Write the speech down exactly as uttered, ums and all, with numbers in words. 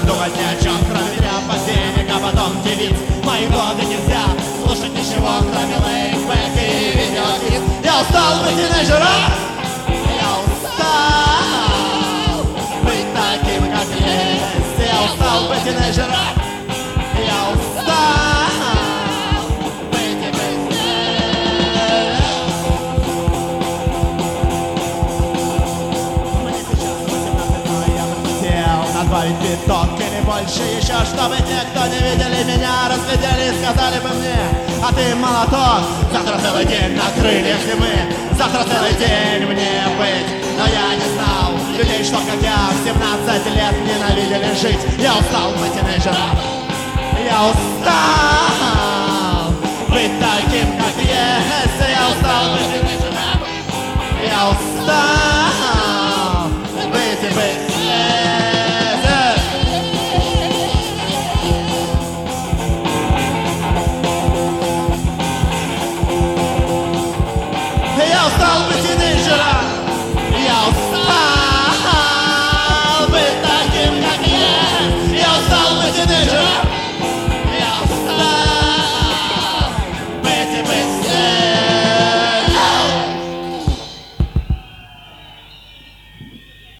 думать ни о чем, кроме тряпок, денег, а потом девиц. Мои годы нельзя слушать ничего, кроме лейкбэк и видеоклип. Я устал быть тинейджером, я устал быть таким, как есть. Я устал быть тинейджером, я устал быть и быть. Мне сейчас восемнадцать, но я бы хотел надбавить биток или больше еще, чтобы те, кто не видели меня, разглядели и сказали бы мне: а ты молоток. Завтра целый день на крыльях зимы, завтра целый день мне быть. Но я не знал людей, что как я в семнадцать лет ненавидели жить. Я устал быть тинейджером, я устал